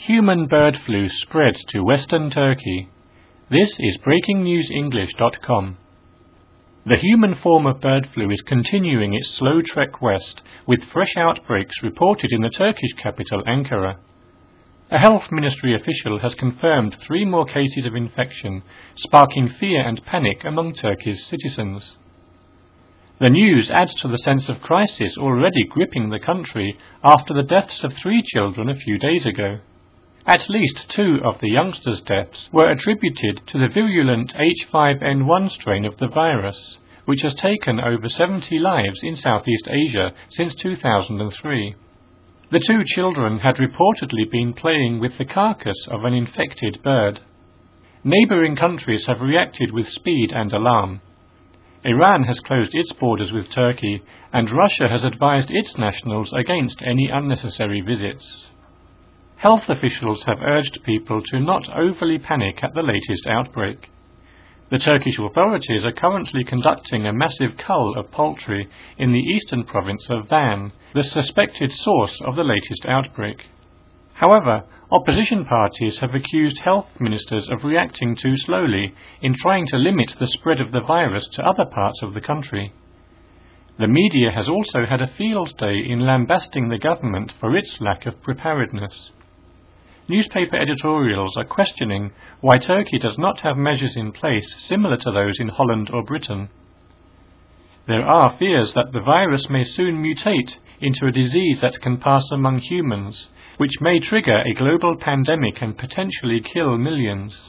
Human bird flu spreads to western Turkey. This is BreakingNewsEnglish.com. The human form of bird flu is continuing its slow trek west, with fresh outbreaks reported in the Turkish capital Ankara. A health ministry official has confirmed 3 more cases of infection, sparking fear and panic among Turkey's citizens. The news adds to the sense of crisis already gripping the country after the deaths of 3 children a few days ago. At least 2 of the youngsters' deaths were attributed to the virulent H5N1 strain of the virus, which has taken over 70 lives in Southeast Asia since 2003. The 2 children had reportedly been playing with the carcass of an infected bird. Neighbouring countries have reacted with speed and alarm. Iran has closed its borders with Turkey, and Russia has advised its nationals against any unnecessary visits. Health officials have urged people to not overly panic at the latest outbreak. The Turkish authorities are currently conducting a massive cull of poultry in the eastern province of Van, the suspected source of the latest outbreak. However, opposition parties have accused health ministers of reacting too slowly in trying to limit the spread of the virus to other parts of the country. The media has also had a field day in lambasting the government for its lack of preparedness. Newspaper editorials are questioning why Turkey does not have measures in place similar to those in Holland or Britain. There are fears that the virus may soon mutate into a disease that can pass among humans, which may trigger a global pandemic and potentially kill millions.